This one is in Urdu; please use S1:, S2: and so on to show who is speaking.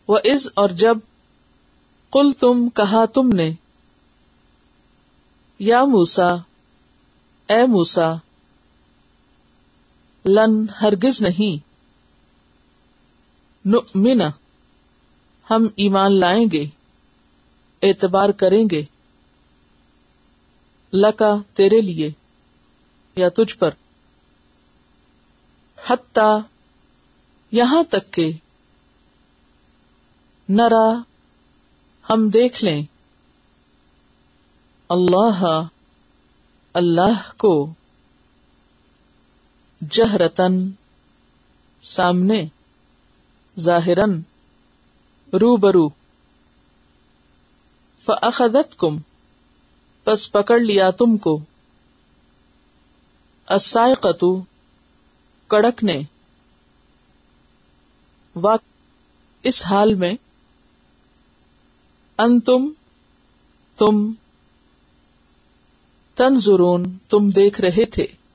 S1: وَإِذْ اور جب قل تم کہا تم نے یا موسیٰ اے موسیٰ لن ہرگز نہیں نؤمن ہم ایمان لائیں گے اعتبار کریں گے لکا تیرے لیے یا تجھ پر حتی یہاں تک کہ نرا ہم دیکھ لیں اللہ اللہ کو جہرتن سامنے ظاہرن روبرو فأخذتکم پس پکڑ لیا تم کو الصاعقۃ کڑک نے اس حال میں انتم تم تنظرون تم دیکھ رہے تھے